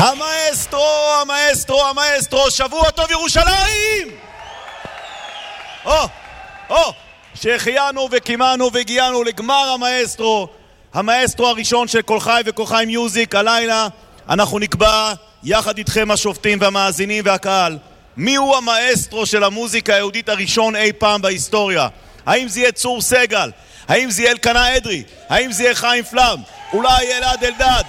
המאסטרו, שבוע טוב ירושלים! שהחיינו וקימנו והגיענו לגמר המאסטרו הראשון של כל חי וכל חי מיוזיק. הלילה אנחנו נקבע יחד איתכם השופטים והמאזינים והקהל מיהו המאסטרו של המוזיקה היהודית הראשון אי פעם בהיסטוריה. האם זה יהיה צור סגל? האם זה יהיה אלקנה אדרי? האם זה יהיה חיים פלאם? אולי אלעד אלדד?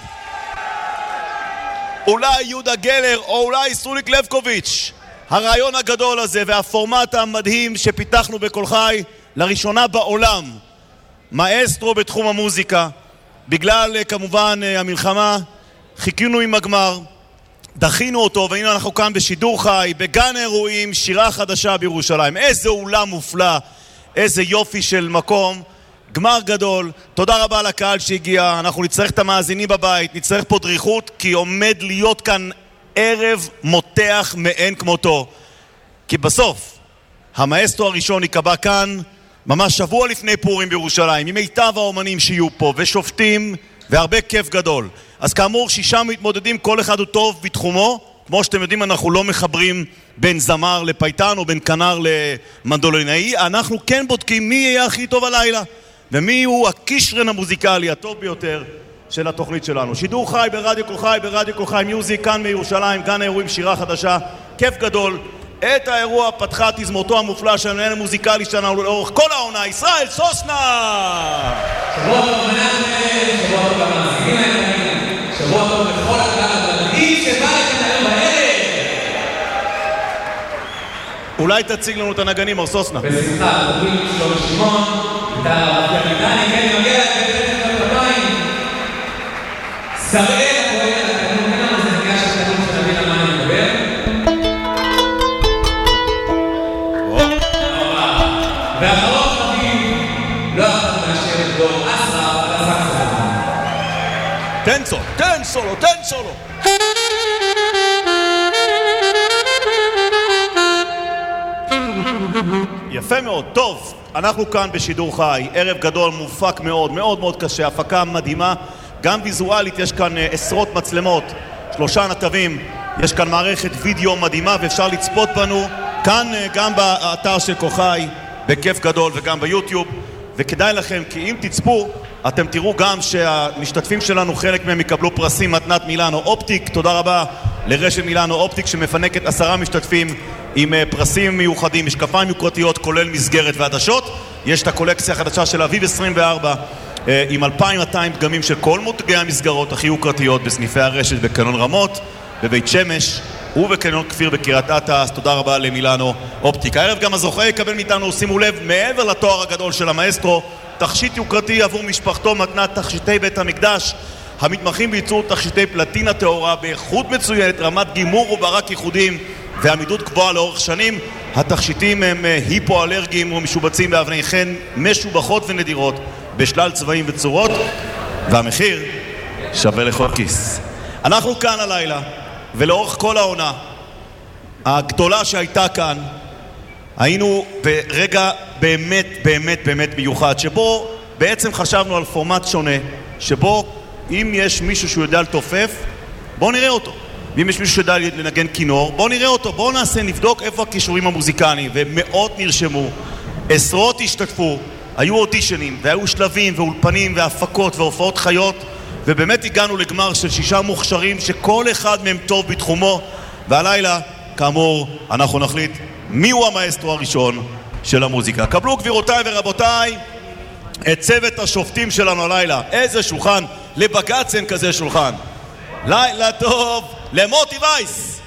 אולי יהודה גלר? או אולי סוליק לבקוביץ'? הרעיון הגדול הזה והפורמט המדהים שפיתחנו בכל חי, לראשונה בעולם מאסטרו בתחום המוזיקה. בגלל כמובן המלחמה חיכינו עם הגמר, דחינו אותו, והנה אנחנו כאן בשידור חי בגן האירועים שירה חדשה בירושלים. איזה אולם מופלא, איזה יופי של מקום, גמר גדול. תודה רבה לקהל שהגיע. אנחנו נצטרך את המאזינים בבית, נצטרך פה דריכות, כי עומד להיות כאן ערב מותח מאין כמותו. כי בסוף המאסטרו הראשון יקבע כאן ממש שבוע לפני פורים בירושלים, עם מיטב האומנים שיהיו פה ושופטים והרבה כיף גדול. אז כאמור 6 מתמודדים, כל אחד הוא טוב בתחומו. כמו שאתם יודעים, אנחנו לא מחברים בין זמר לפייטן או בין כנר למנדולינאי. אנחנו כן בודקים מי יהיה הכי טוב הלילה ומי הוא הכישרן המוזיקלי הטוב ביותר של התוכנית שלנו. שידור חי ברדיו כל חי מיוזיק, כאן מירושלים, גן האירועים שירה חדשה. כיף גדול. את האירוע פתחה תזמורתו המופלא של המנהל המוזיקלי שלנו לאורך כל העונה, ישראל סוסנה. שבוע טוב מנהל, שבוע טוב למאזינים, שבוע טוב לכל הקהל המדהים שבא לכאן היום בערב. אולי תציג לנו את הנגנים, מר סוסנה. בשמחה, תוביל שלום שמעון, את הרב כן נוגע את הבאים. שראל הפועל, התקנון, אין לנו זה נגיע של תקנון שנבין על מה אני מדבר. ואחרון חביב, לא יכולנו להשאיר את דור אסרה, אבל הסקסה. תן סולו. יפה מאוד, טוב. אנחנו כאן בשידור חי, ערב גדול, מופק מאוד, מאוד מאוד קשה, הפקה מדהימה. גם ויזואלית, יש כאן עשרות מצלמות, 3 נתבים, יש כאן מערכת וידאו מדהימה, ואפשר לצפות בנו כאן גם באתר של כל חי, בכיף גדול, וגם ביוטיוב. וכדאי לכם, כי אם תצפו אתם תראו גם שהמשתתפים שלנו, חלק מהם יקבלו פרסים מתנת מילאנו אופטיק. תודה רבה לרשת מילאנו אופטיק שמפנקת 10 משתתפים עם פרסים מיוחדים, משקפיים יוקרתיות, כולל מסגרת ועדשות. יש את הקולקציה החדשה של אביב 24 עם 2,200 דגמים של כל מותגי המסגרות הכי יוקרתיות בסניפי הרשת בקניון רמות, בבית שמש ובקניון כפיר בקריית אתא. אז תודה רבה למילאנו אופטיק. הערב גם הזוכה יקבל מאיתנו, שימו לב, מעבר לתואר הגדול של המאסטרו, תכשיט יוקרתי עבור משפחתו, מתנת תכשיטי בית המקדש המתמחים בייצור תכשיטי פלטינה טהורה באיכות מצוינת, רמת גימור וברק ייחודים ועמידות גבוהה לאורך שנים. התכשיטים הם היפואלרגיים ומשובצים באבני חן משובחות ונדירות בשלל צבעים וצורות, והמחיר שווה לכל כיס. אנחנו כאן הלילה, ולאורך כל העונה הגדולה שהייתה כאן, היינו ברגע באמת באמת באמת מיוחד, שבו בעצם חשבנו על פורמט שונה, שבו אם יש מישהו שהוא יודע לתופף, בואו נראה אותו. ואם יש מישהו שיודע לנגן כינור, בואו נראה אותו. בואו נעשה, נבדוק איפה הכישורים המוזיקליים. ומאות נרשמו, עשרות השתתפו, היו אודישנים, והיו שלבים ואולפנים והפקות והופעות חיות, ובאמת הגענו לגמר של 6 מוכשרים שכל אחד מהם טוב בתחומו. והלילה, כאמור, אנחנו נחליט מיהו המאסטרו הראשון של המוזיקה. קבלו גבירותיי ורבותיי את צוות השופטים שלנו הלילה. איזה שולחן, לבג"ץ אין כזה שולחן. לילה טוב למוטי וייס.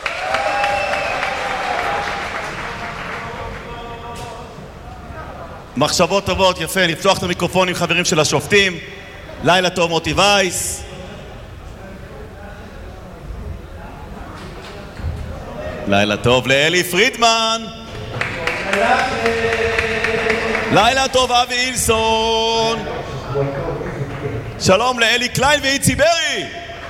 מחשבות טובות, יפה, נפתוח את המיקרופונים חברים של השופטים. לילה טוב מוטי וייס. לילה טוב לאלי פרידמן. לילה טוב אבי אילסון. שלום לאלי קליין ואיצי ברי.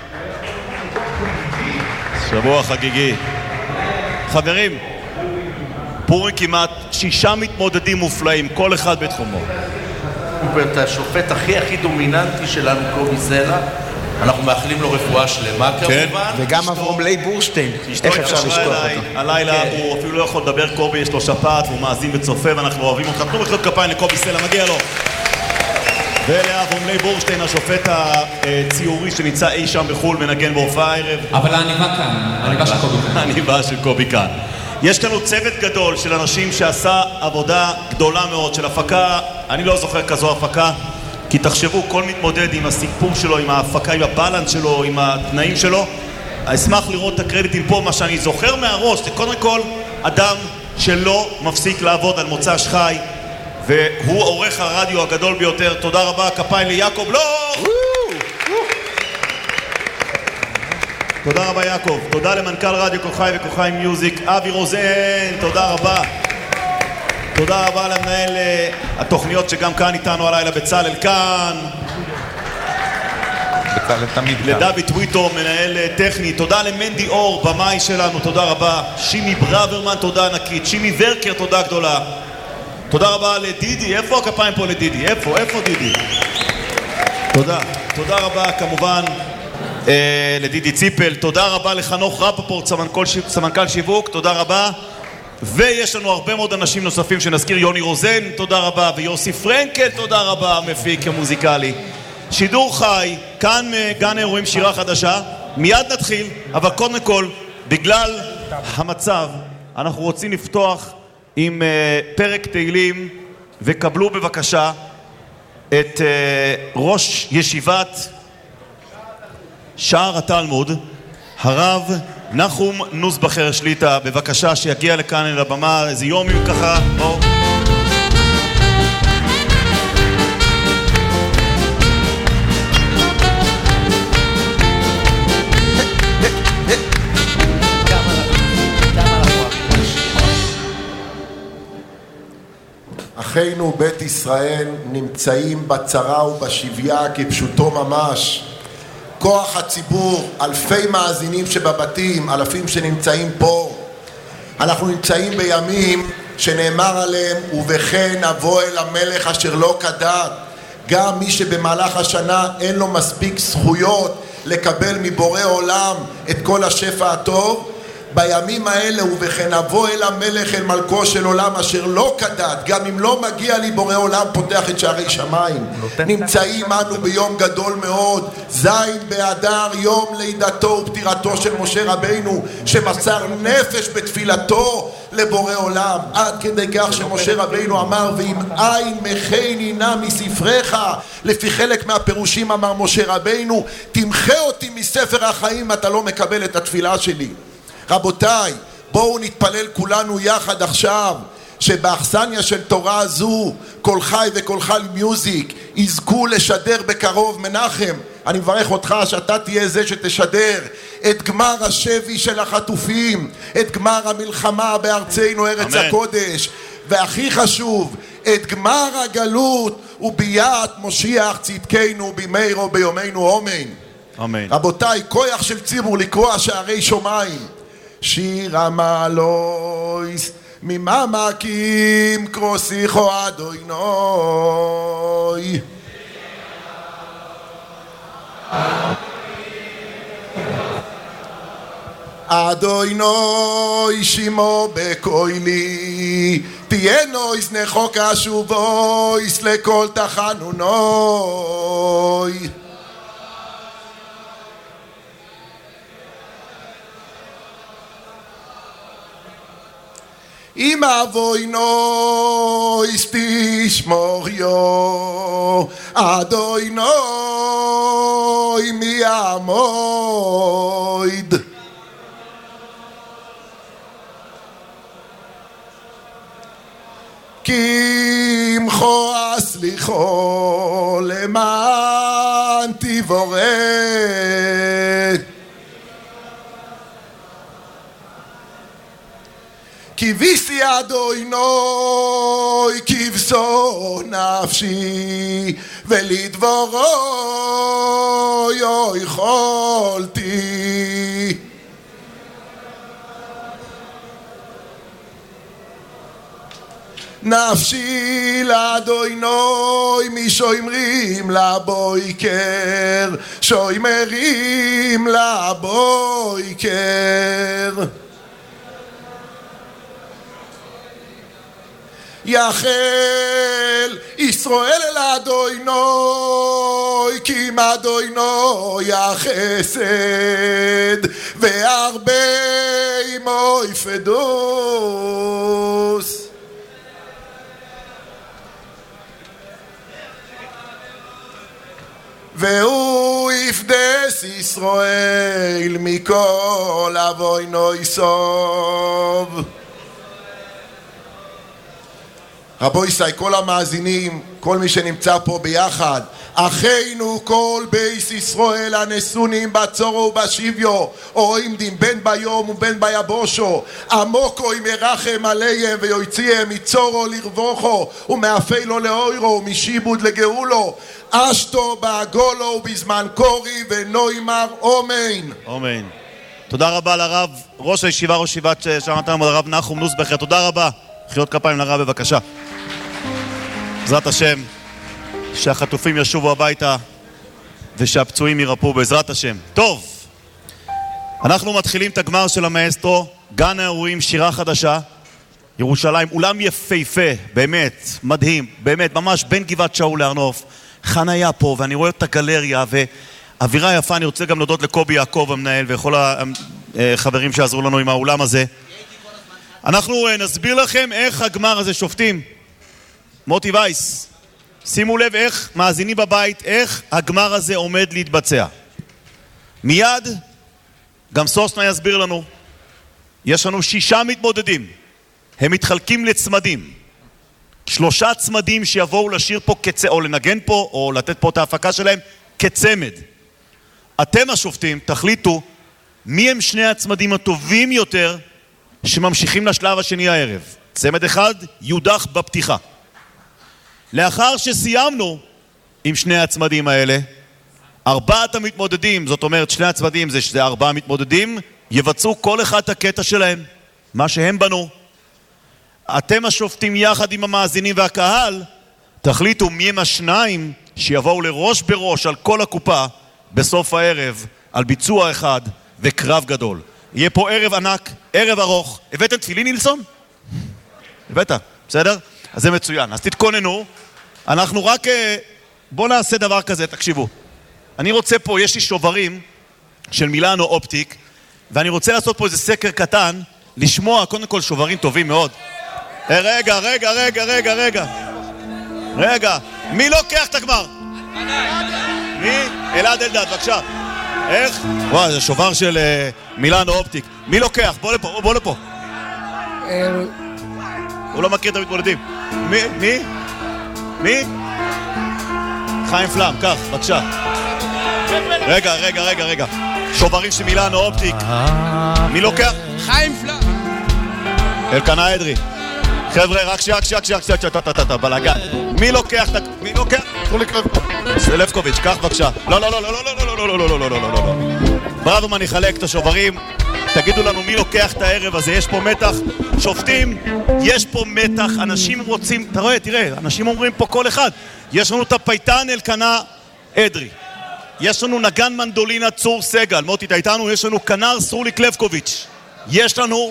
שבוע חגיגי. חברים, פורים כמעט 6 מתמודדים מופלאים, כל אחד בתחומו. ואת השופט הכי דומיננטי שלנו, קובי סלע, אנחנו מאחלים לו רפואה שלמה כמובן. וגם אברום ליי בורשטיין, איך אפשר לשכוח אותו? הלילה הוא אפילו לא יכול לדבר, קובי יש לו שפעת והוא מאזין וצופה ואנחנו אוהבים אותך. תנו מחיאות כפיים לקובי סלע, מגיע לו. ולאברום ליי בורשטיין, השופט הציורי שנמצא אי שם בחול מנגן בהופעה הערב. אבל העניבה כאן, העניבה של קובי כאן. העניבה של קובי כאן. יש לנו צוות גדול של אנשים שעשה עבודה גדולה מאוד של הפקה, אני לא זוכר כזו הפקה, כי תחשבו, כל מתמודד עם הסיפור שלו, עם ההפקה, עם הבלנס שלו, עם התנאים שלו. אשמח לראות את הקרדיטים פה. מה שאני זוכר מהראש זה קודם כל אדם שלא מפסיק לעבוד על מוצ"ש חי, והוא עורך הרדיו הגדול ביותר. תודה רבה, כפיים ליעקב לוך. תודה רבה יעקב, תודה למנכ"ל רדיו קול חי וקול חי מיוזיק אבי רוזן, תודה רבה. תודה רבה למנהל התוכניות שגם כאן איתנו הלילה, בצלאל כאן. בצלאל תמיד כאן. לדוד טוויטו, מנהל טכני. תודה למנדי אור, במאי שלנו, תודה רבה. שימי ברוורמן, תודה ענקית. שימי ורקר, תודה גדולה. תודה רבה לדידי, איפה הכפיים פה לדידי? איפה דידי? תודה רבה כמובן לדידי ציפל. תודה רבה לחנוך רפפורט, סמנכ"ל שיווק, תודה רבה. ויש לנו הרבה מאוד אנשים נוספים שנזכיר, יוני רוזן, תודה רבה, ויוסי פרנקל, תודה רבה, המפיק המוזיקלי. שידור חי, כאן גן האירועים שירה חדשה, מיד נתחיל, אבל קודם כל, בגלל המצב, אנחנו רוצים לפתוח עם פרק תהילים, וקבלו בבקשה את ראש ישיבת שער התלמוד, הרב נחום נוסבכר שליטה, בבקשה שיגיע לכאן אל הבמה. איזה יומים ככה, בואו. אחינו בית ישראל נמצאים בצרה ובשביה כפשוטו ממש. כוח הציבור, אלפי מאזינים שבבתים, אלפים שנמצאים פה. אנחנו נמצאים בימים שנאמר עליהם, ובכן אבוא אל המלך אשר לא כדת. גם מי שבמהלך השנה אין לו מספיק זכויות לקבל מבורא עולם את כל השפע הטוב, בימים האלה ובכן אבוא אל המלך אל מלכו של עולם אשר לא כדת. גם אם לא מגיע לי בורא עולם פותח את שערי שמיים. נמצאים אנו ביום גדול מאוד, זין באדר, יום לידתו ופטירתו של משה רבינו, שמסר נפש בתפילתו לבורא עולם, עד כדי כך שמשה רבינו אמר ואם אין מחני נא מספריך. לפי חלק מהפירושים אמר משה רבינו, תמחה אותי מספר החיים, אתה לא מקבל את התפילה שלי. רבותיי, בואו נתפלל כולנו יחד עכשיו שבאכסניה של תורה זו קול חי וקול חי מיוזיק יזכו לשדר בקרוב. מנחם, אני מברך אותך שאתה תהיה זה שתשדר את גמר השבי של החטופים, את גמר המלחמה בארצנו ארץ הקודש, והכי חשוב, את גמר הגלות וביאת משיח צדקנו במהרו ביומנו אמן. רבותיי, כוח של ציבור לקרוע שערי שמיים. שיר המעלויס ממעמקים קרוסיכו אדוינוי. אדוינוי שימו בקוילי, תהיינו יזנחו כשובויס לכל תחנונוי. אם אבוינויס תשמור יו, אדוינוי מי עמוד. כי עמכו הסליחו למען תבורך. כביסי אדוינוי כבשו נפשי ולדברו יכולתי. נפשי לאדוינוי משוימרים לבויקר שוימרים לבויקר יחל ישראל אל אדוינוי כי עם אדוינוי החסד והרבה עמו יפדוס והוא יפדס ישראל מכל אבוינוי סוב. רבו ישראל, כל המאזינים, כל מי שנמצא פה ביחד, אחינו כל בייס ישראל הנסונים בצורו ובשביו, רואים דין בין ביום ובין ביבושו, עמוקו עם ירחם עליהם ויוציאם מצורו לרווחו ומאפילו לאוירו ומשיבוד לגאולו, אשתו בעגולו ובזמן קורי ונוימר אומן. אומן. תודה רבה לרב, ראש הישיבה, ראש ישיבת שמעתם, הרב נחום נוסבכר, תודה רבה. חיות כפיים לרב בבקשה. בעזרת השם שהחטופים ישובו הביתה ושהפצועים ירפאו בעזרת השם. טוב, אנחנו מתחילים את הגמר של המאסטרו, גן האירועים, שירה חדשה, ירושלים, אולם יפהפה, באמת, מדהים, באמת, ממש בין גבעת שאול להר נוף, חניה פה, ואני רואה את הגלריה ואווירה יפה. אני רוצה גם להודות לקובי יעקב המנהל וכל החברים שעזרו לנו עם האולם הזה. אנחנו נסביר לכם איך הגמר הזה שופטים. מוטי וייס, שימו לב איך מאזינים בבית, איך הגמר הזה עומד להתבצע. מיד גם סוסנה יסביר לנו. יש לנו 6 מתמודדים, הם מתחלקים לצמדים, 3 צמדים שיבואו לשיר פה או לנגן פה או לתת פה את ההפקה שלהם כצמד. אתם השופטים תחליטו מי הם 2 הצמדים הטובים יותר שממשיכים לשלב השני הערב. צמד אחד יודח בפתיחה. לאחר שסיימנו עם 2 הצמדים האלה, 4 המתמודדים, זאת אומרת 2 הצמדים זה 4 מתמודדים, יבצעו כל אחד את הקטע שלהם, מה שהם בנו. אתם השופטים יחד עם המאזינים והקהל תחליטו מי הם 2 שיבואו לראש בראש על כל הקופה בסוף הערב על ביצוע אחד וקרב גדול. יהיה פה ערב ענק, ערב ארוך. הבאתם תפילין נילסון? הבאת, בסדר? אז זה מצוין. אז תתכוננו. אנחנו רק... בואו נעשה דבר כזה, תקשיבו. אני רוצה פה, יש לי שוברים של מילאנו אופטיק, ואני רוצה לעשות פה איזה סקר קטן, לשמוע קודם כל שוברים טובים מאוד. רגע. רגע, מי לוקח את הגמר? מי? אלעד אלדד, בבקשה. איך? וואו, זה שובר של מילאנו אופטיק. מי לוקח? בוא לפה. הוא לא מכיר את המתמודדים. מי? חיים פלאם, קח, בבקשה. רגע. שוברים של מילאנו אופטיק. מי לוקח? חיים פלאם. אלקנה אדרי. חבר'ה, רק בלגן. מי לוקח? זה לבקוביץ', קח בבקשה. לא. בראבו, אני אחלק את השוברים. תגידו לנו מי לוקח את הערב הזה. יש פה מתח. שופטים, יש פה מתח. אנשים רוצים, תראה, אנשים אומרים פה כל אחד. יש לנו את הפייטן אלקנה אדרי. יש לנו נגן מנדולינה צור סגל. מוטי תאיתנו, יש לנו כנר סרוליק לבקוביץ'. יש לנו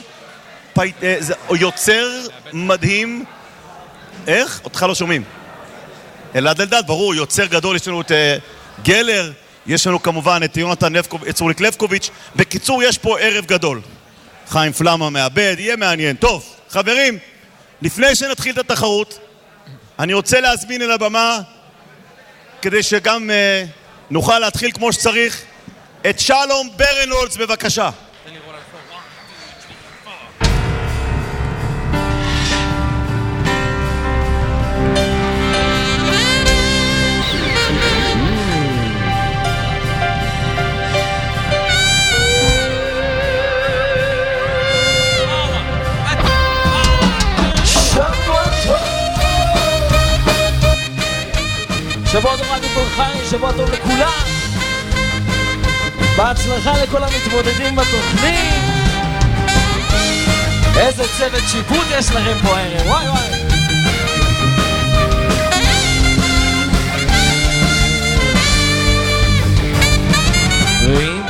יוצר מדהים. איך? אותך לא שומעים. אלעד אלדד, ברור, יוצר גדול. יש לנו את גלר, יש לנו כמובן את יונתן צרוליק לבקוביץ'. בקיצור, יש פה ערב גדול. חיים פלאם המעבד, יהיה מעניין. טוב, חברים, לפני שנתחיל את התחרות, אני רוצה להזמין אל הבמה, כדי שגם נוכל להתחיל כמו שצריך, את שלום ברנהולץ, בבקשה. שבוע טוב רדיו תל חי, שבוע טוב לכולם. בהצלחה לכל המתמודדים בתוכנית. איזה צוות שיפוט יש לכם פה הערב, וואי.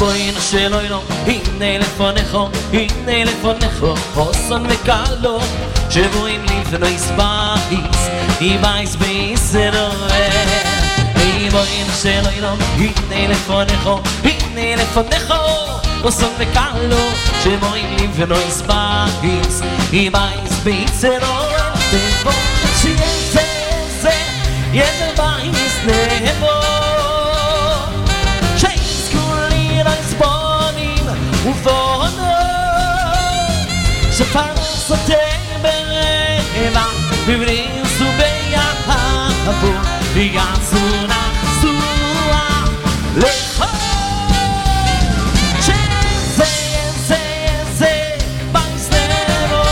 ריבונו של עולם, הנה לפניך, חוסן וקלו, שבועים לפני סבאיס, איבייס בישראל. ריבונו של עולם, הנה לפניך, חוסן וקלו, שבועים לפני סבאיס, איבייס בישראל. ריבונו שיהיה יזר בייס נבו, ופונו שפרסותי ברבע בבריסו ביחבו ויעשו נחסוע לך שזה בייס נבו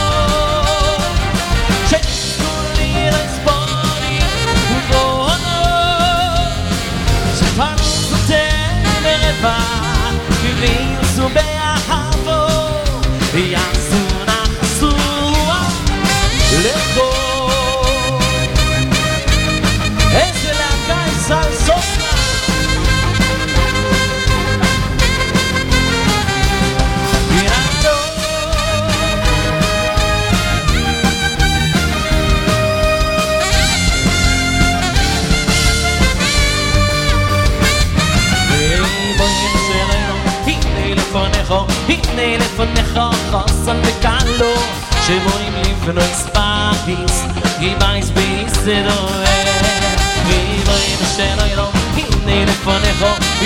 שכולי לסבוני ופונו שפרסותי ברבע בבריסו ביחבו ויעשו נחסוע לכו. איזה להקה ישראל סופנה גירדו הנה לפניך חוסן וקלו, שבועים לפני סבאיס, איבייס בישראל. ריבונו של עולם, הנה לפניך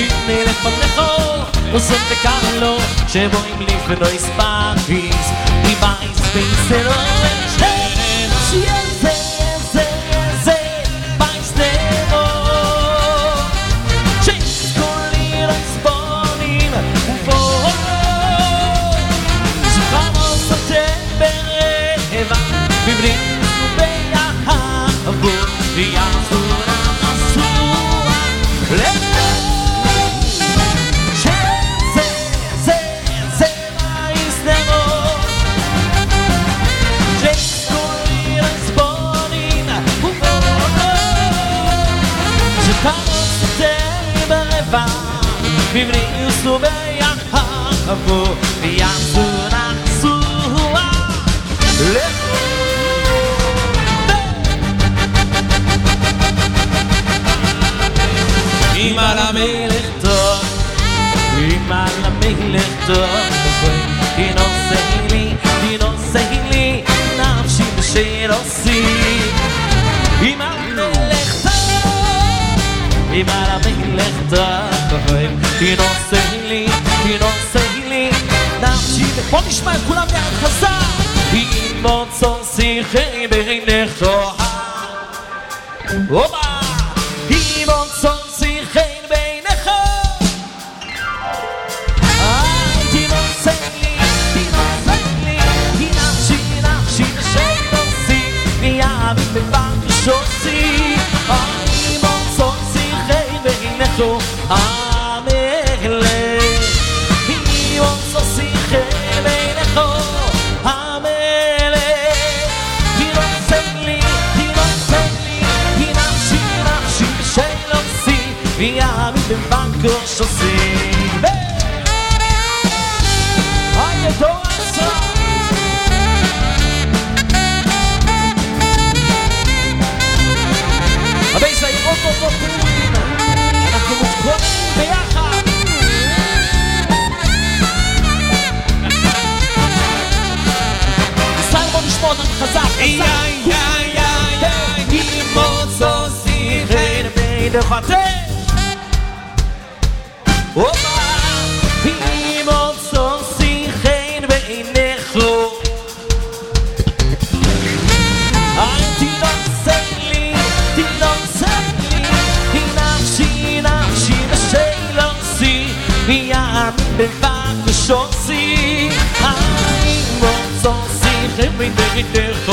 חוסן וקלו, שבועים לפני סבאיס, איבייס בישראל. ויעשו נחסוע שזה בייס נבו שכולי לסבונים ופונו שפרסותי ברבע בבריסו ביחבו ויעשו נחסוע לכו. אם על המלך טוב, אם על המלך טוב, תנוסי לי, נפשי בשרוסי. אם על המלך טוב, אם על המלך טוב, תנוסי לי, נפשי. בוא נשמע את כולם יד חזק. אם מוצא שיחי בעינך טוב, אובה, אם מוצא שוסי אני מוצא שיחי בעינך המלך אני מוצא שיחי בעינך המלך תנוסי לי נפשי בשלוסי ויעמי בבנקו שוסי הידו עשה הבייס הירוק אותו פורים אנחנו מותקונים ביחד ישראל בוא נשמע אותנו חזק מוצא שיחי בעינך אופה מוצא שיחי בעינך בבקשוסי אני מוצא שיחי בעינך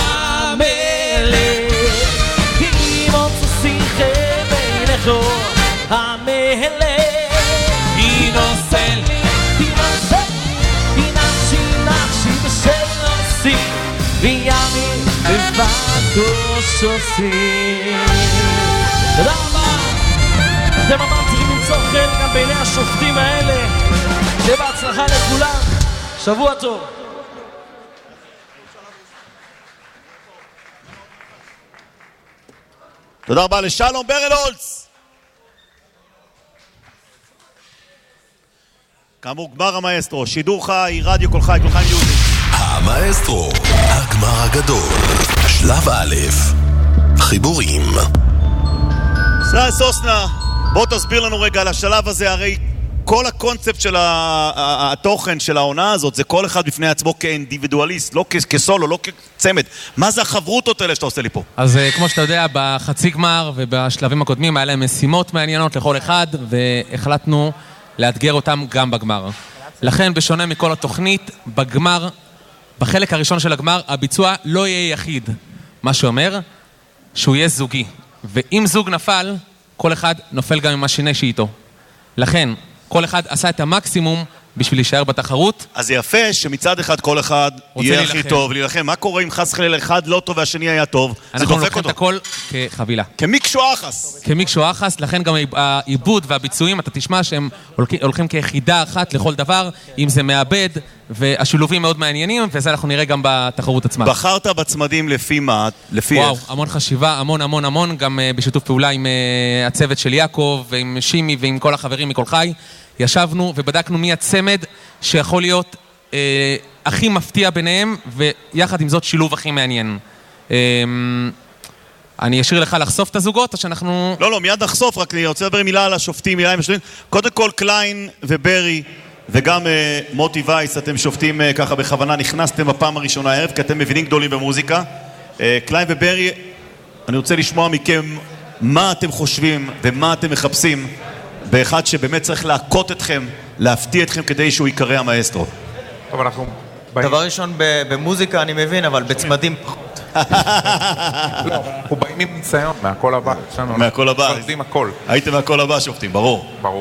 המלך היא מוצא שיחי בעינך המלך היא נושא לי היא נפשי בשלוסי וימי בבקשוסי. תודה רבה. אתם אמרתם למצוא חן גם בעיני השופטים האלה שיהיה בהצלחה לכולם, שבוע טוב. תודה רבה לשלום ברנהולץ. כאמור, גמר המאסטרו, שידור חי, רדיו כל חי, כל חי מיוזיק. המאסטרו, הגמר הגדול, שלב א', חיבורים. ישראל סוסנה, בוא תסביר לנו רגע על השלב הזה, הרי כל הקונספט של התוכן של העונה הזאת, זה כל אחד בפני עצמו כאינדיבידואליסט, לא כסולו, לא כצמד. מה זה החברותות האלה שאתה עושה לי פה? אז כמו שאתה יודע, בחצי גמר ובשלבים הקודמים היה להם משימות מעניינות לכל אחד, והחלטנו לאתגר אותם גם בגמר. לכן, בשונה מכל התוכנית, בגמר, בחלק הראשון של הגמר, הביצוע לא יהיה יחיד. מה שאומר שהוא יהיה זוגי. ואם זוג נפל, כל אחד נופל גם עם השני שאיתו. לכן, כל אחד עשה את המקסימום בשביל להישאר בתחרות. אז זה יפה שמצד אחד כל אחד יהיה הכי טוב, להילחם. מה קורה אם חס חלילה אחד לא טוב והשני היה טוב? אנחנו לוקחים את הכל כחבילה. כמיקשו אחס. כמיקשו אחס, לכן גם העיבוד והביצועים, אתה תשמע שהם הולכים כיחידה אחת לכל דבר, אם זה מאבד, והשילובים מאוד מעניינים, וזה אנחנו נראה גם בתחרות עצמה. בחרת בצמדים לפי מה? לפי וואו, איך? המון חשיבה, המון, גם בשיתוף פעולה עם הצוות של יעקב, ועם שימי ועם כל החברים מכל חי. ישבנו ובדקנו מי הצמד שיכול להיות הכי מפתיע ביניהם, ויחד עם זאת שילוב הכי מעניין. אני אשאיר לך לחשוף את הזוגות, או שאנחנו... לא, מיד נחשוף, רק אני רוצה לדבר מילה על השופטים, מילה עם השופטים. קודם כל, קליין וברי, וגם מוטי וייס, אתם שופטים ככה בכוונה, נכנסתם בפעם הראשונה הערב, כי אתם מבינים גדולים במוזיקה. קליין וברי, אני רוצה לשמוע מכם מה אתם חושבים ומה אתם מחפשים באחד שבאמת צריך להכות אתכם, להפתיע אתכם כדי שהוא יקרא המאסטרו. טוב, אנחנו... דבר ראשון, במוזיקה אני מבין, אבל בצמדים פחות. אנחנו באים עם ניסיון, מהכל הבא. מהכל הבא. שופטים הכל. הייתם מהכל הבא שופטים, ברור. ברור.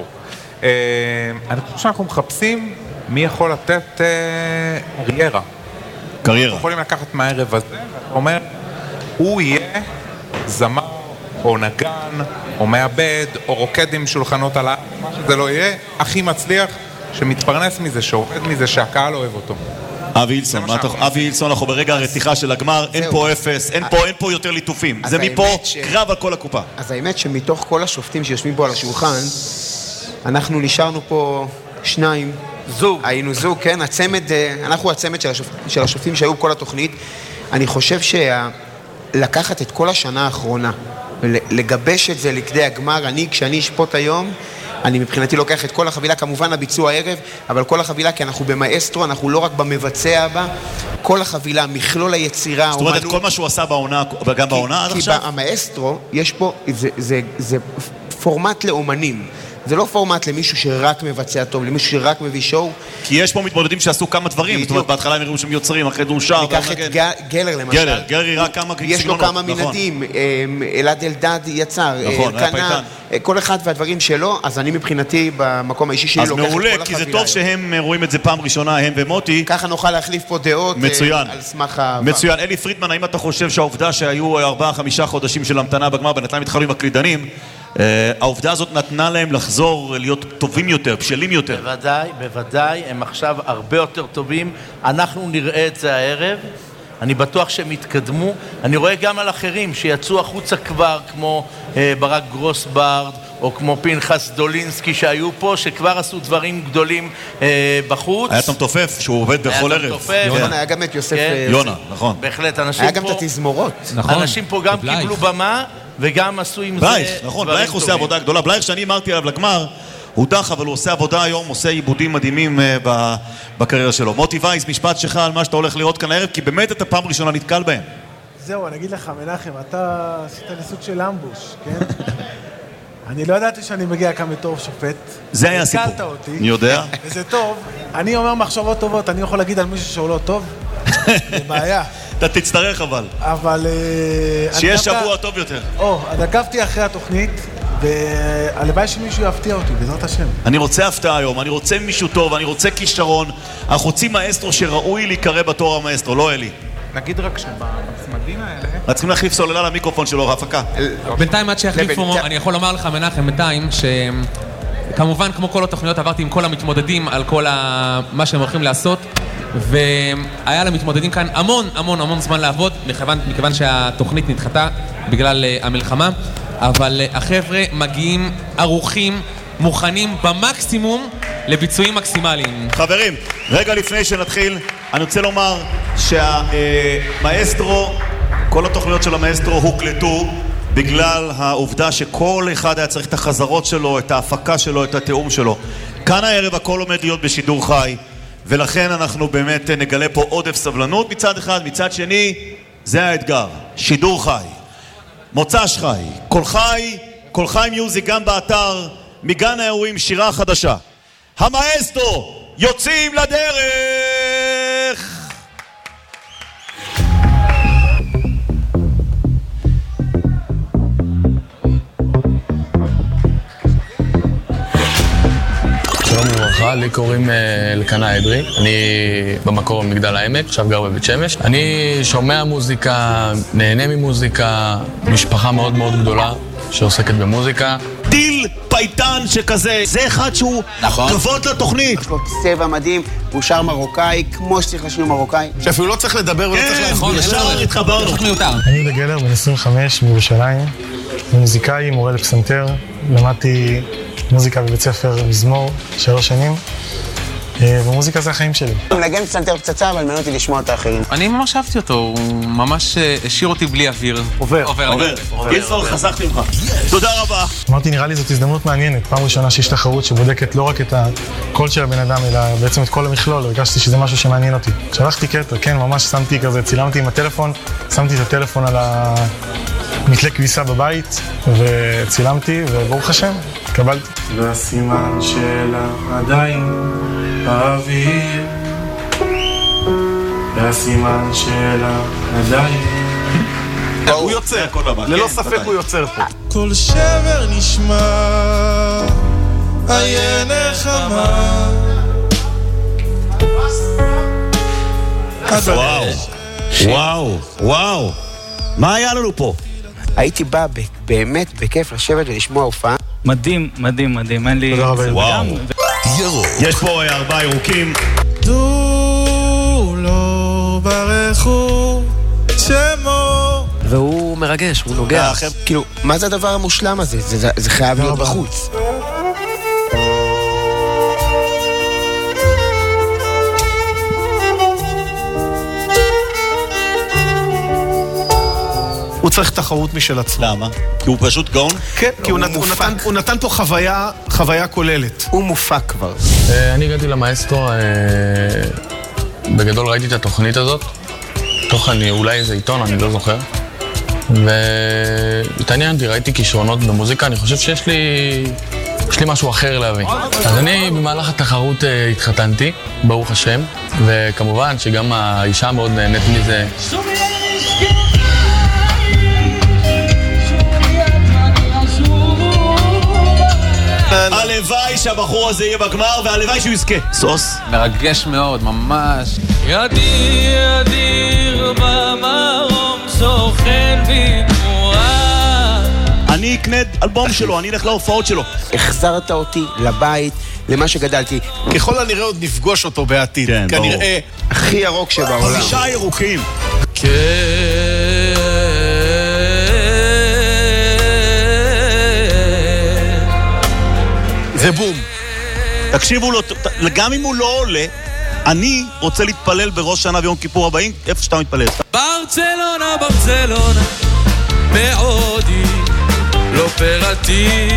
אני חושב שאנחנו מחפשים מי יכול לתת קריירה. קריירה. אנחנו יכולים לקחת מהערב הזה, ואתה אומר, הוא יהיה זמר, או נגן, או מעבד, או רוקד עם שולחנות על מה שזה לא יהיה, הכי מצליח, שמתפרנס מזה, שעובד מזה, שהקהל אוהב אותו. אבי הילסון, אנחנו ברגע הרתיחה של הגמר, אין פה אפס, אין פה יותר ליטופים. זה מפה קרב על כל הקופה. אז האמת שמתוך כל השופטים שיושבים פה על השולחן, אנחנו נשארנו פה שניים. זוג. היינו זוג, כן, אנחנו הצמד של השופטים שהיו בכל התוכנית. אני חושב לקחת את כל השנה האחרונה, לגבש את זה לכדי הגמר, כשאני אשפוט היום, אני מבחינתי לוקח את כל החבילה, כמובן הביצוע הערב, אבל כל החבילה, כי אנחנו במאסטרו, אנחנו לא רק במבצע הבא, כל החבילה, מכלול היצירה, זאת אומרת, כל מה שהוא עשה בעונה, גם בעונה עד עכשיו? כי המאסטרו, יש פה, זה פורמט לאומנים. זה לא פורמט למישהו שרק מבצע טוב, למישהו שרק מביא שואו. כי יש פה מתמודדים שעשו כמה דברים, זאת אומרת, בהתחלה הם הראו שהם יוצרים, אחרי דונשר. ניקח את גלר למשל. גלר יראה כמה סגנונות. יש לו כמה מנדים, אלעד אלדד יצר, אלקנה, כל אחד והדברים שלו, אז אני מבחינתי במקום האישי שלי לוקח את כל החבילה. אז מעולה, כי זה טוב שהם רואים את זה פעם ראשונה, הם ומוטי. ככה נוכל להחליף פה דעות על סמך העבר. מצוין. אלי פרידמן, האם אתה חושב שהעובדה שהיו 4-5 חודשים של המתנה בגמר, בינתיים התחלו עם הקלידנים, העובדה הזאת נתנה להם לחזור להיות טובים יותר, בשלים יותר? בוודאי, הם עכשיו הרבה יותר טובים. אנחנו נראה את זה הערב. אני בטוח שהם יתקדמו. אני רואה גם על אחרים שיצאו החוצה כבר, כמו ברק גרוסברד, או כמו פנחס דולינסקי שהיו פה, שכבר עשו דברים גדולים בחוץ. היה תמתופף שהוא עובד בכל ערב. יונה, היה גם את יוסף... יונה, נכון. בהחלט, אנשים פה... היה גם את התזמורות. אנשים פה גם קיבלו במה, וגם עשו עם זה... בלייך, נכון, בלייך עושה עבודה גדולה. בלייך שאני אמרתי עליו לגמר, הוא דח, אבל הוא עושה עבודה היום, עושה עיבודים מדהימים בקריירה שלו. מוטי וייס, משפט שלך על מה שאתה הולך לראות כאן הערב, כי באמת אתה פעם ראשונה נתקל בהם. זהו, אני אגיד לך, מנחם, אתה עשית לי סוג של אמבוש, כן? אני לא ידעתי שאני מגיע כאן בתור שופט. זה היה סיפור. הקלת אותי. אני יודע. וזה טוב. אני אומר מחשבות טובות, אני יכול להגיד על מישהו שהוא לא טוב. זה בעיה. אתה תצטרך אבל. שיהיה שבוע טוב יותר. עקבתי אחרי התוכנית, והלוואי שמישהו יפתיע אותי, בעזרת השם. אני רוצה הפתעה היום, אני רוצה מישהו טוב, אני רוצה כישרון. אנחנו רוצים מאסטרו שראוי להיקרא בתור המאסטרו, לא אלי. נגיד רק שבצמדים האלה... צריכים להחליף סוללה למיקרופון שלו, ההפקה. בינתיים עד שיחליפו, אני יכול לומר לך, מנחם, בינתיים, כמובן, כמו כל התוכניות, עברתי עם כל המתמודדים על כל מה שהם הולכים לעשות, והיה למתמודדים כאן המון זמן לעבוד, מכיוון שהתוכנית נדחתה בגלל המלחמה, אבל החבר'ה מגיעים ערוכים, מוכנים במקסימום לביצועים מקסימליים. חברים, רגע לפני שנתחיל, אני רוצה לומר שהמאסטרו, כל התוכניות של המאסטרו הוקלטו בגלל העובדה שכל אחד היה צריך את החזרות שלו, את ההפקה שלו, את התיאום שלו. כאן הערב הכל עומד להיות בשידור חי, ולכן אנחנו באמת נגלה פה עודף סבלנות מצד אחד, מצד שני, זה האתגר, שידור חי, מוצ"ש חי, כל חי מיוזיק גם באתר, מגן האירועים שירה חדשה. המאסטרו יוצאים לדרך! שלום וברכה, לי קוראים אלקנה אדרי, אני במקור במגדל העמק, עכשיו גר בבית שמש. אני שומע מוזיקה, נהנה ממוזיקה, משפחה מאוד מאוד גדולה שעוסקת במוזיקה. טיל פייטן שכזה, זה אחד שהוא כבוד לתוכנית. יש לו צבע מדהים, הוא שר מרוקאי, כמו שצריך לשיר מרוקאי. שאפילו לא צריך לדבר ולא צריך להסביר. ישר התחברנו. אני יהודה גלר, בן 25, מירושלים. אני מוזיקאי, מורה לפסנתר. למדתי מוזיקה בבית ספר מזמור 3 שנים. ומוזיקה זה החיים שלי. מנגן פסנתר פצצה, אבל מעניין אותי לשמוע את האחרים. אני ממש אהבתי אותו, הוא ממש השאיר אותי בלי אוויר. עובר. גיסור, חסכתי ממך. תודה רבה. אמרתי, נראה לי זאת הזדמנות מעניינת. פעם ראשונה שיש תחרות שבודקת לא רק את הקול של הבן אדם, אלא בעצם את כל המכלול. הרגשתי שזה משהו שמעניין אותי. שלחתי קטע, כן, ממש שמתי כזה, צילמתי עם הטלפון, שמתי את הטלפון על מתלה כביסה בבית, וצילמתי, וברוך השם, קבלתי. והסימן שלה עדיין באוויר, והסימן שלה עדיין. הוא יוצר, ללא ספק הוא יוצר פה. כל שבר נשמע, עיין נחמה. וואו. מה היה לנו פה? הייתי בא באמת בכיף לשבת ולשמוע הופעה. מדהים, אין לי... תודה רבה. וואו. יש פה 4 ירוקים. דו לא ברכו שמו. והוא מרגש, הוא נוגע. כאילו, מה זה הדבר המושלם הזה? זה חייב להיות בחוץ. הוא צריך תחרות משל עצמו. למה? כי הוא פשוט גאון? כן, כי הוא נתן פה חוויה כוללת. הוא מופק כבר. אני הגעתי למאסטרו, בגדול ראיתי את התוכנית הזאת, תוך אולי איזה עיתון, אני לא זוכר. והתעניינתי, ראיתי כישרונות במוזיקה, אני חושב שיש לי משהו אחר להביא. אז אני במהלך התחרות התחתנתי, ברוך השם, וכמובן שגם האישה מאוד נהנית מזה. הלוואי שהבחור הזה יהיה בגמר, והלוואי שהוא יזכה. סוס? מרגש מאוד, ממש. ידיר במרום סוכן בתמורה. אני אקנה אלבום שלו, אני אלך להופעות שלו. החזרת אותי לבית, למה שגדלתי. ככל הנראה עוד נפגוש אותו בעתיד. כן, ברור. כנראה הכי ירוק שבעולם. 5 ירוקים. כן. זה בום. תקשיבו לו, גם אם הוא לא עולה, אני רוצה להתפלל בראש שנה ויום כיפור הבאים, איפה שאתה מתפלל. ברצלונה, מעודי, לא פרטי.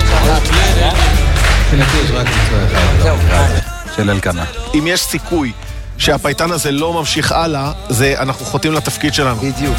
של אלקנה. אם יש סיכוי שהפייטן הזה לא ממשיך הלאה, אנחנו חוטאים לתפקיד שלנו. בדיוק.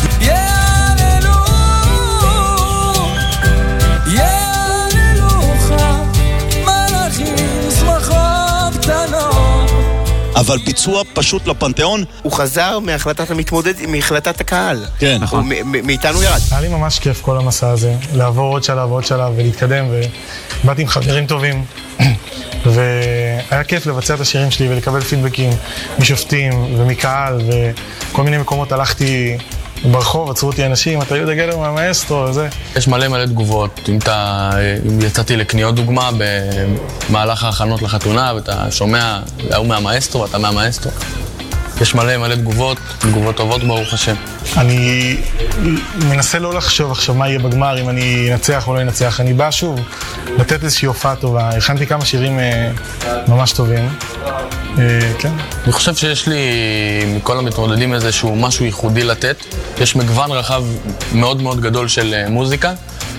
אבל ביצוע פשוט לפנתיאון. הוא חזר מהחלטת המתמודד, מהחלטת הקהל. כן, נכון. מאיתנו ירד. היה לי ממש כיף כל המסע הזה, לעבור עוד שלב ועוד שלב ולהתקדם, ובאתי עם חברים טובים. והיה כיף לבצע את השירים שלי ולקבל פידבקים משופטים ומקהל, וכל מיני מקומות הלכתי ברחוב עצרו אותי אנשים, אתה יהודה גלר מהמאסטרו וזה. יש מלא תגובות. אם יצאתי לקניות דוגמה במהלך ההכנות לחתונה, ואתה שומע, הוא מהמאסטרו, ואתה מהמאסטרו. יש מלא תגובות טובות ברוך השם. אני מנסה לא לחשוב עכשיו מה יהיה בגמר, אם אני אנצח או לא אנצח. אני בא שוב לתת איזושהי הופעה טובה. הכנתי כמה שירים ממש טובים. כן. אני חושב שיש לי מכל המתמודדים איזשהו משהו ייחודי לתת. יש מגוון רחב מאוד גדול של מוזיקה,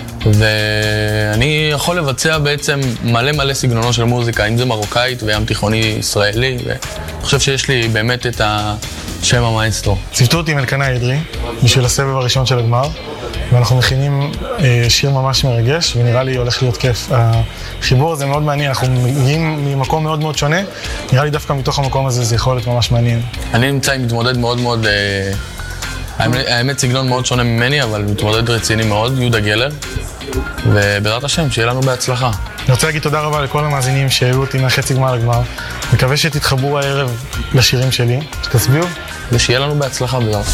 ואני יכול לבצע בעצם מלא סגנונות של מוזיקה, אם זה מרוקאית וים תיכוני ישראלי, ואני חושב שיש לי באמת את השם המאסטרו. ציוותו אותי עם אלקנה אדרי בשביל הסבב הראשון של הגמר, ואנחנו מכינים שיר ממש מרגש, ונראה לי הולך להיות כיף. החיבור הזה מאוד מעניין, אנחנו מגיעים ממקום מאוד שונה, נראה לי דווקא מתוך המקום הזה זה יכול להיות ממש מעניין. אני נמצא עם מתמודד מאוד, האמת סגנון מאוד שונה ממני, אבל מתמודד רציני מאוד, יהודה גלר, ובעזרת השם, שיהיה לנו בהצלחה. אני רוצה להגיד תודה רבה לכל המאזינים שהיו אותי מהחצי גמר לגמר. מקווה שתתחברו הערב לשירים שלי, שתצביעו, ושיהיה לנו בהצלחה בעזרת.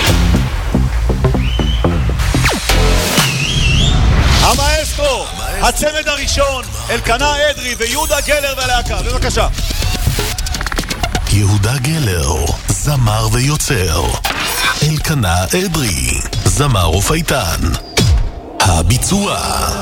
המאסטרו, הצמד הראשון, אלקנה אדרי ויהודה גלר והלהקה, בבקשה. יהודה גלר, זמר ויוצר. אלקנה אדרי, זמר ופייטן. הביצוע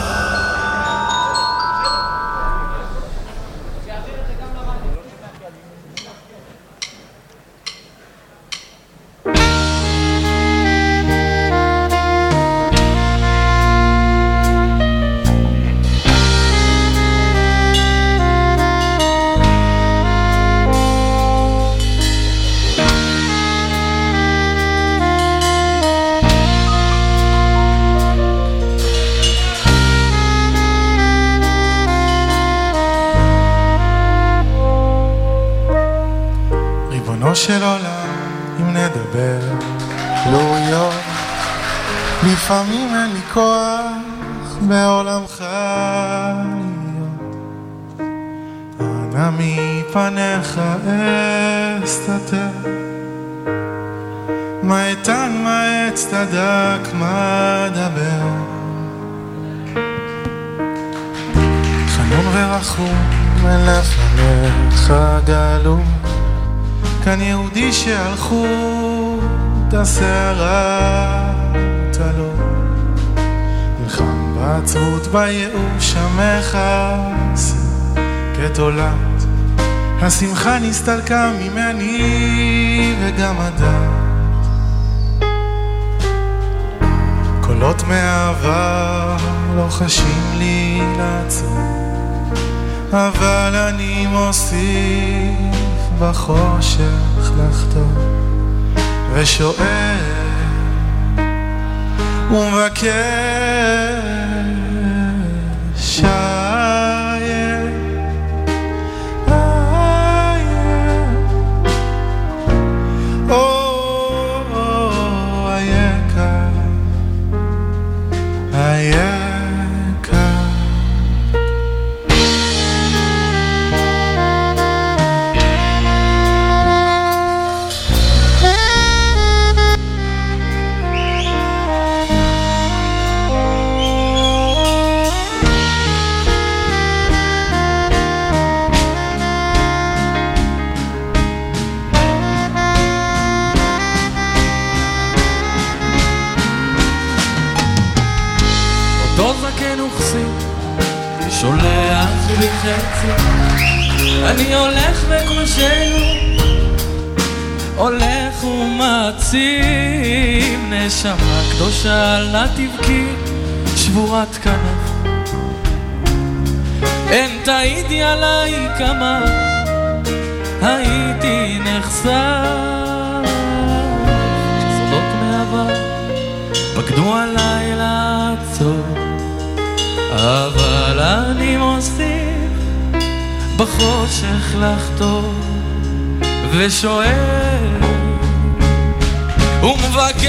של עולם, אם נדבר לא לפעמים אין לי כוח בעולם חיות, אנא מפניך אסתתר, מה איתן מה אצטדק מה דבר, חנון ורחום אין לפניך גלו, כאן יהודי שהלכו את השערה תלו, נלחם בעצבות בייאוש המחס כתולת, השמחה נסתלקה ממני וגם הדת, קולות מהעבר לא חשים לי לעצור, אבל אני מוסיף בחושך לחתור ושואל ומבקש אני הולך וכמשנו הולך ומעצים נשמה קדושה אל נא תבכי שבורת כנף אין תעידי עליי כמה הייתי נחשף כשסודות מעבר פקדו עליי לעצור אבל אני מוסיף בחושך לחתור ושואל ומבקש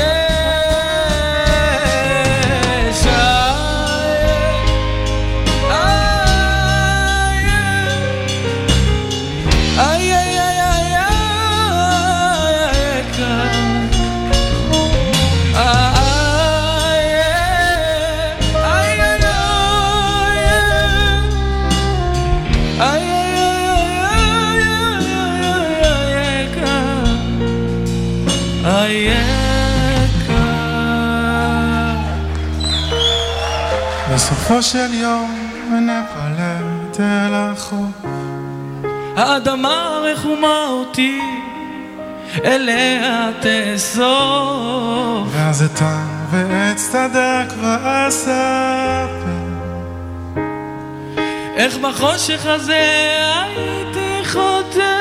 היקר. בסופו של יום נפלט אל החוף, האדמה רחומה אותי אליה תאסוף, ואז אתם ועץ צדק ואספר, איך בחושך הזה הייתי חוטא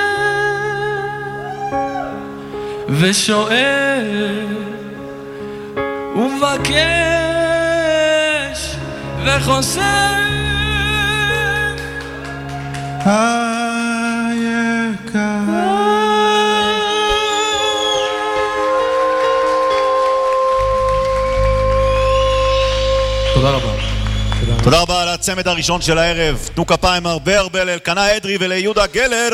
ושואל ומבקש וחוסר היקר. תודה רבה. תודה רבה על הצמד הראשון של הערב. תנו כפיים הרבה הרבה לאלקנה אדרי וליהודה גלר.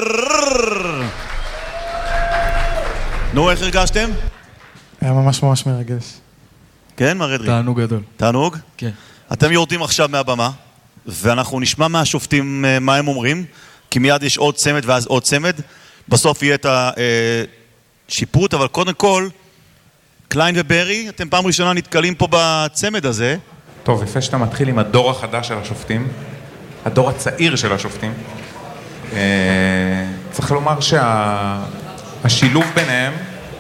נו, איך הרגשתם? היה ממש ממש מרגש. כן, מר אדרי? תענוג גדול. תענוג? כן. אתם יורדים עכשיו מהבמה, ואנחנו נשמע מהשופטים מה הם אומרים, כי מיד יש עוד צמד ואז עוד צמד. בסוף יהיה את השיפוט, אבל קודם כל, קליין וברי, אתם פעם ראשונה נתקלים פה בצמד הזה. טוב, יפה שאתה מתחיל עם הדור החדש של השופטים, הדור הצעיר של השופטים. צריך לומר שהשילוב ביניהם,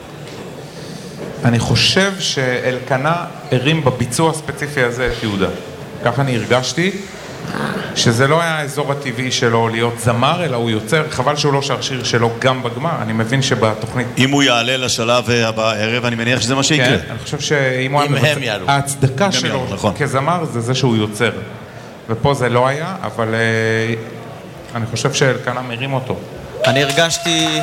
אני חושב שאלקנה הרים בביצוע הספציפי הזה את יהודה. ככה אני הרגשתי, שזה לא היה האזור הטבעי שלו להיות זמר, אלא הוא יוצר, חבל שהוא לא שר שיר שלו גם בגמר. אני מבין שבתוכנית... אם הוא יעלה לשלב הבא הערב, אני מניח שזה מה שיקרה. כן, אני חושב שאם הוא... ההצדקה שלו כזמר זה זה שהוא יוצר. ופה זה לא היה, אבל אני חושב שאלקנה מרים אותו. אני הרגשתי...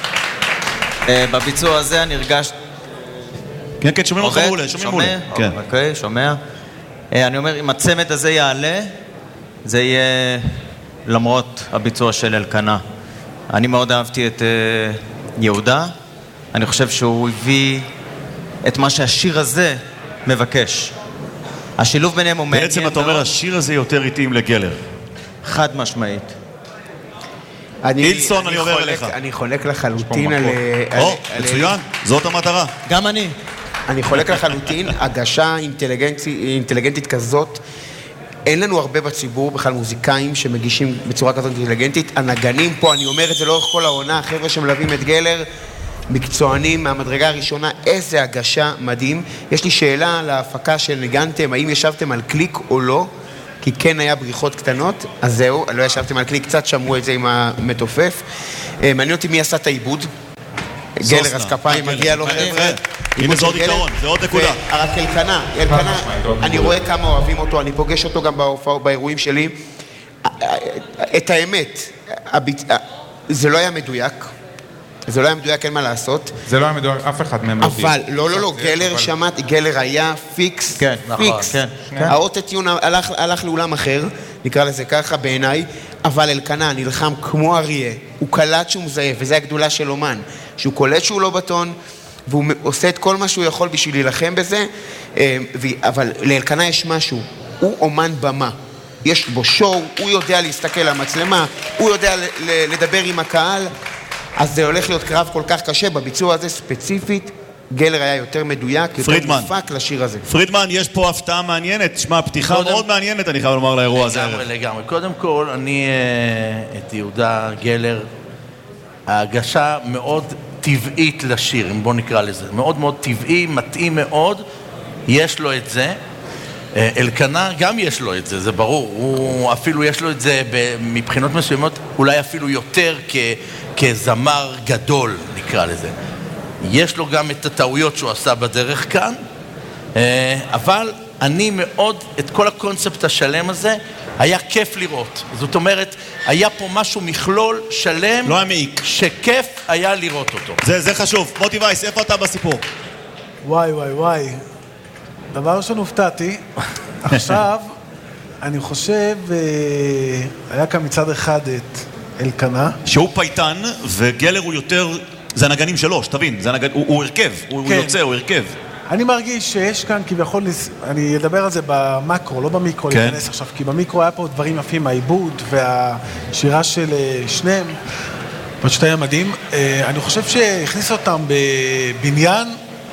בביצוע הזה אני הרגשתי... כן, כן, שומעים אותך מעולה, שומעים מעולה. אוקיי, שומע. אני אומר, אם הצמד הזה יעלה, זה יהיה למרות הביצוע של אלקנה. אני מאוד אהבתי את יהודה. אני חושב שהוא הביא את מה שהשיר הזה מבקש. השילוב ביניהם הוא מעניין. בעצם אתה אומר, השיר הזה יותר איטיים לגלר. חד משמעית. אילסון, אני עובר אליך. אני חולק לחלוטין על... מצוין, זאת המטרה. גם אני. אני חולק לחלוטין, הגשה אינטליגנטית כזאת, אין לנו הרבה בציבור, בכלל מוזיקאים שמגישים בצורה כזאת אינטליגנטית. הנגנים פה, אני אומר את זה לאורך כל העונה, החבר'ה שמלווים את גלר, מקצוענים מהמדרגה הראשונה, איזה הגשה מדהים. יש לי שאלה על ההפקה של ניגנתם, האם ישבתם על קליק או לא? כי כן היה בריחות קטנות, אז זהו, לא ישבתם על קליק, קצת שמעו את זה עם המתופף. מעניין אותי מי עשה את העיבוד. גלר, אז כפיים מגיע לו חבר'ה. הנה זה עוד עיקרון, זה עוד נקודה. רק אלקנה, אני רואה כמה אוהבים אותו, אני פוגש אותו גם באירועים שלי. את האמת, זה לא היה מדויק. זה לא היה מדויק, אין מה לעשות. זה לא היה מדויק, אף אחד מהם לא דיוק. אבל, לא, גלר שמעתי, גלר היה פיקס, פיקס. האוטוטיון הלך לאולם אחר, נקרא לזה ככה בעיניי, אבל אלקנה נלחם כמו אריה, הוא קלט שהוא מזייף, וזו הגדולה של אומן, שהוא קולט שהוא לא בטון, והוא עושה את כל מה שהוא יכול בשביל להילחם בזה, אבל לאלקנה יש משהו, הוא אומן במה. יש בו שואו, הוא יודע להסתכל על המצלמה, הוא יודע לדבר עם הקהל, אז זה הולך להיות קרב כל כך קשה. בביצוע הזה ספציפית, גלר היה יותר מדויק, יותר מופק לשיר הזה. פרידמן, יש פה הפתעה מעניינת, תשמע, פתיחה מאוד מעניינת, אני חייב לומר לאירוע הזה. לגמרי. קודם כל, אני את יהודה גלר, ההגשה מאוד טבעית לשיר, אם בוא נקרא לזה. מאוד מאוד טבעי, מתאים מאוד, יש לו את זה. אלקנה גם יש לו את זה, זה ברור. הוא אפילו יש לו את זה מבחינות מסוימות, אולי אפילו יותר כזמר גדול, נקרא לזה. יש לו גם את הטעויות שהוא עשה בדרך כאן, אבל אני מאוד, את כל הקונספט השלם הזה, היה כיף לראות. זאת אומרת, היה פה משהו מכלול שלם, לא המעיק, שכיף היה לראות אותו. זה חשוב. מוטי וייס, איפה אתה בסיפור? וואי. דבר ראשון הופתעתי. עכשיו, אני חושב, היה כאן מצד אחד את אלקנה. שהוא פייטן, וגלר הוא יותר, זה הנגנים שלו, שתבין, הוא הרכב, הוא יוצא, הוא הרכב. אני מרגיש שיש כאן כביכול, אני אדבר על זה במקרו, לא במיקרו, להיכנס עכשיו, כי במיקרו היה פה דברים יפים, העיבוד והשירה של שניהם, פשוט היה מדהים. אני חושב שהכניס אותם בבניין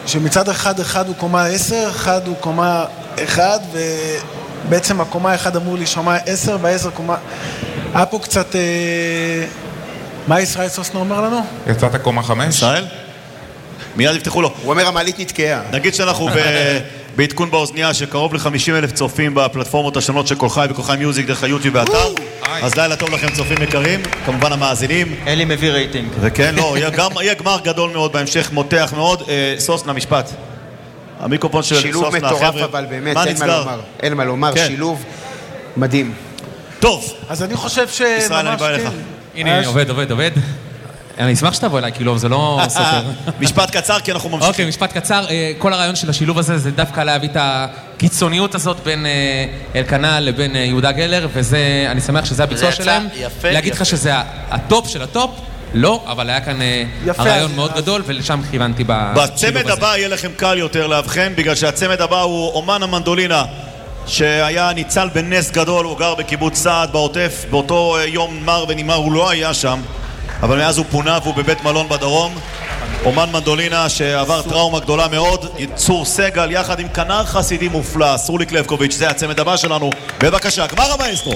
שמצד אחד הוא קומה 10, אחד הוא קומה 1, ובעצם הקומה 1 אמור להישמע 10, ב-10 קומה... היה פה קצת... מה ישראל סוסנה אומר לנו? יצאת קומה 5? ישראל? מיד יפתחו לו. הוא אומר המעלית נתקעה. נגיד שאנחנו בעדכון באוזניה שקרוב ל-50,000 צופים בפלטפורמות השונות של כל חי וכל חי מיוזיק דרך היוטיוב והאתר. אז לילה טוב לכם צופים יקרים, כמובן המאזינים. אלי מביא רייטינג. וכן, לא, יהיה גמר גדול מאוד בהמשך, מותח מאוד. סוסנה, משפט. המיקרופון של סוסנה, שילוב מטורף, אבל באמת אין מה לומר, שילוב מדהים. טוב. אז אני חושב ישראל, אני בא אליך. הנה, עובד. אני אשמח שתבוא אליי, כאילו, זה לא סופר. משפט קצר, כי אנחנו ממשיכים. אוקיי, משפט קצר. כל הרעיון של השילוב הזה זה דווקא להביא את הקיצוניות הזאת בין אלקנה לבין יהודה גלר, ואני שמח שזה הביצוע שלהם. להגיד לך שזה הטופ של הטופ, לא, אבל היה כאן הרעיון מאוד גדול, ולשם כיוונתי בשילוב הזה. בצמד הבא יהיה לכם קל יותר להבחן, בגלל שהצמד הבא הוא אומן המנדולינה, שהיה ניצל בנס גדול, הוא גר בקיבוץ סעד בעוטף, באותו יום מר ונמר הוא לא היה שם, אבל מאז הוא פונה והוא בבית מלון בדרום. אומן מנדולינה שעבר טראומה גדולה מאוד, צור סגל יחד עם כנר חסידי מופלא, סרוליק לבקוביץ', זה הצמד הבא שלנו. בבקשה, גמר המאסטרו.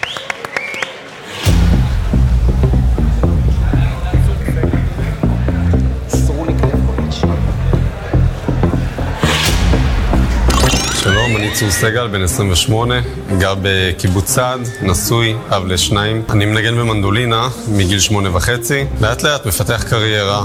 שלום, אני צור סגל, בן 28, גר בקיבוץ סעד, נשוי, אב לשניים. אני מנגן במנדולינה מגיל 8.5, לאט לאט מפתח קריירה.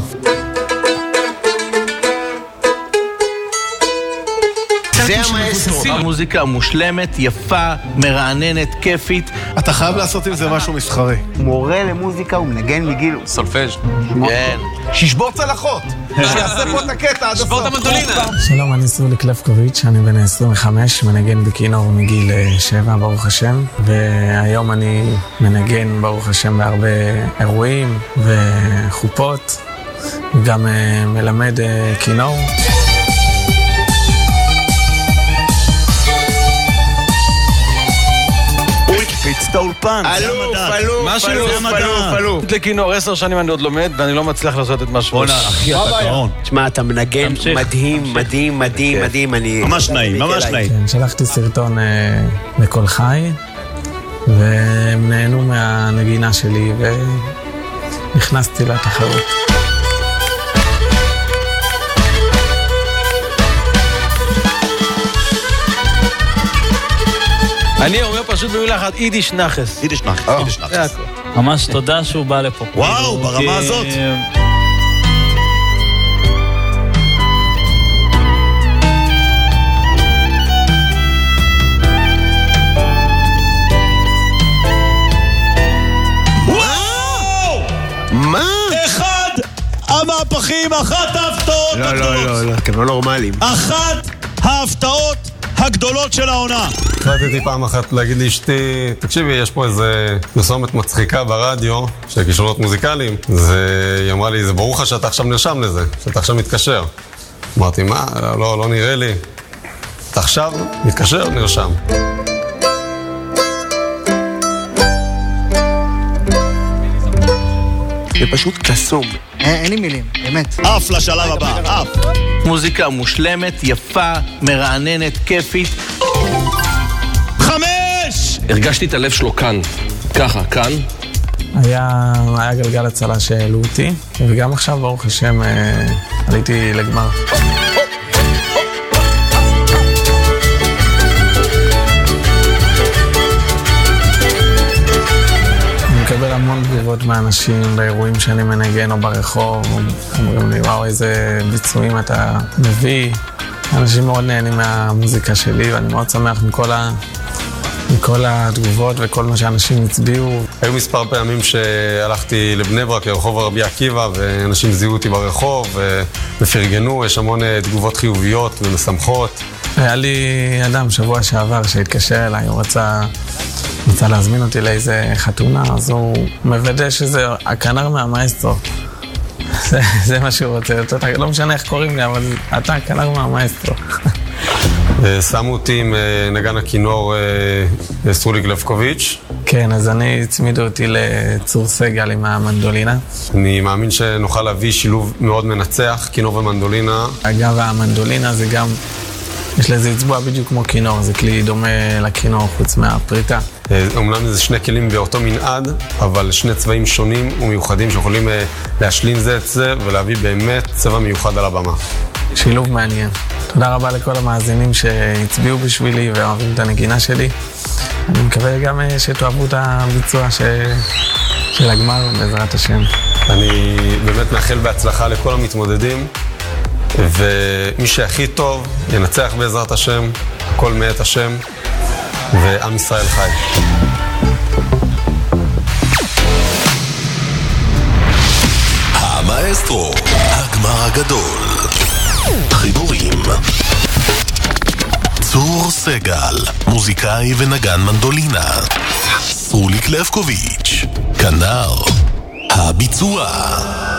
זה המאסטרו. המוזיקה המושלמת, יפה, מרעננת, כיפית. אתה חייב לעשות עם זה משהו מסחרי. מורה למוזיקה הוא מנגן מגיל... סולפז'. כן. שישבור צלחות. שיעשה פה את הקטע עד הסוף. שבור את המנדולינה. שלום, אני סרוליק לבקוביץ', אני בן 25, מנגן בכינור מגיל 7, ברוך השם. והיום אני מנגן, ברוך השם, בהרבה אירועים וחופות. גם מלמד כינור. פיצת אולפן, זה המדע. אלוף. לכינור 10 שנים אני עוד לומד, ואני לא מצליח לעשות את משהו. בונה, אחי, אתה קרון. תשמע, אתה מנגן מדהים, ממש נעים. כן, שלחתי סרטון בכל חי, והם נהנו מהנגינה שלי, ונכנסתי לתחרות. אני אומר פשוט במילה אחת, יידיש נחס. יידיש נחס. ממש תודה שהוא בא לפה. וואו, ברמה הזאת. וואו! מה? אחד המהפכים, אחת ההפתעות הגדולות. לא, אתם לא נורמליים. אחת ההפתעות הגדולות של העונה. החלטתי פעם אחת להגיד לאשתי, תקשיבי, יש פה איזה פרסומת מצחיקה ברדיו של כישרונות מוזיקליים. היא אמרה לי, זה ברור לך שאתה עכשיו נרשם לזה, שאתה עכשיו מתקשר. אמרתי, מה? לא נראה לי. אתה עכשיו מתקשר, נרשם. זה פשוט קסום. אין לי מילים, באמת. אף לשלב הבא, אף. מוזיקה מושלמת, יפה, מרעננת, כיפית. 5! הרגשתי את הלב שלו כאן, ככה, כאן. היה גלגל הצלה שהעלו אותי, וגם עכשיו, ברוך השם, עליתי לגמר. מקבל המון תגובות מאנשים באירועים שאני מנגן או ברחוב, אומרים לי, וואו, איזה ביצועים אתה מביא. אנשים מאוד נהנים מהמוזיקה שלי, ואני מאוד שמח מכל התגובות וכל מה שאנשים הצביעו. היו מספר פעמים שהלכתי לבני ברק, לרחוב רבי עקיבא, ואנשים זיהו אותי ברחוב ופרגנו, יש המון תגובות חיוביות ומשמחות. היה לי אדם שבוע שעבר שהתקשר אליי, הוא רצה להזמין אותי לאיזה חתונה, אז הוא מוודא שזה הכנר מהמאסטרו. זה מה שהוא רוצה, לא משנה איך קוראים לי, אבל אתה הכנר מהמאסטרו. שמו אותי עם נגן הכינור סרוליק לבקוביץ'. כן, אז אני הצמידו אותי לצור סגל עם המנדולינה. אני מאמין שנוכל להביא שילוב מאוד מנצח, כינור ומנדולינה. אגב, המנדולינה זה גם, יש לזה אצבוע בדיוק כמו כינור, זה כלי דומה לכינור חוץ מהפריטה. אומנם זה שני כלים באותו מנעד, אבל שני צבעים שונים ומיוחדים שיכולים להשלים זה את זה ולהביא באמת צבע מיוחד על הבמה. שילוב מעניין. תודה רבה לכל המאזינים שהצביעו בשבילי ואוהבים את הנגינה שלי. אני מקווה גם שתאהבו את הביצוע של הגמר בעזרת השם. אני באמת מאחל בהצלחה לכל המתמודדים, ומי שהכי טוב ינצח בעזרת השם, הכל מאת השם, ועם ישראל חי. המאסטרו, הגמר הגדול. חיבורים. צור סגל, מוזיקאי ונגן מנדולינה. סרוליק לבקוביץ', כנר. הביצוע.